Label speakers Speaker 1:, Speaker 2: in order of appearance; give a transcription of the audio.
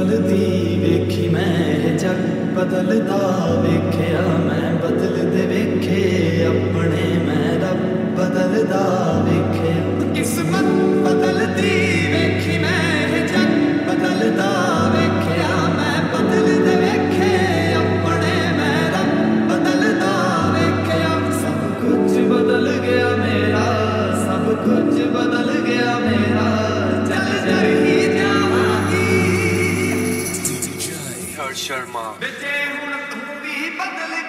Speaker 1: ਬਦਲਦੀ ਵੇਖੀ ਮੈਂ ਇਹ ਜੱਗ ਬਦਲਦਾ ਵੇਖਿਆ ਮੈਂ ਬਦਲਦੇ ਵੇਖੇ ਆਪਣੇ ਮੈਂ ਰੱਬ ਬਦਲਦਾ ਵੇਖਿਆ ਕਿਸਮਤ ਬਦਲਦੀ ਵੇਖੀ ਮੈਂ ਇਹ ਜੱਗ ਬਦਲਦਾ ਵੇਖਿਆ ਮੈਂ ਬਦਲਦੇ ਵੇਖੇ ਆਪਣੇ ਮੈਂ ਰੱਬ ਬਦਲਦਾ ਵੇਖਿਆ ਸਭ ਕੁਝ ਬਦਲ ਗਿਆ ਮੇਰਾ ਸਭ ਕੁਝ ਬਦਲ ਗਿਆ ਮੇਰਾ ਚੱਲ ਰਹੀ Sharma.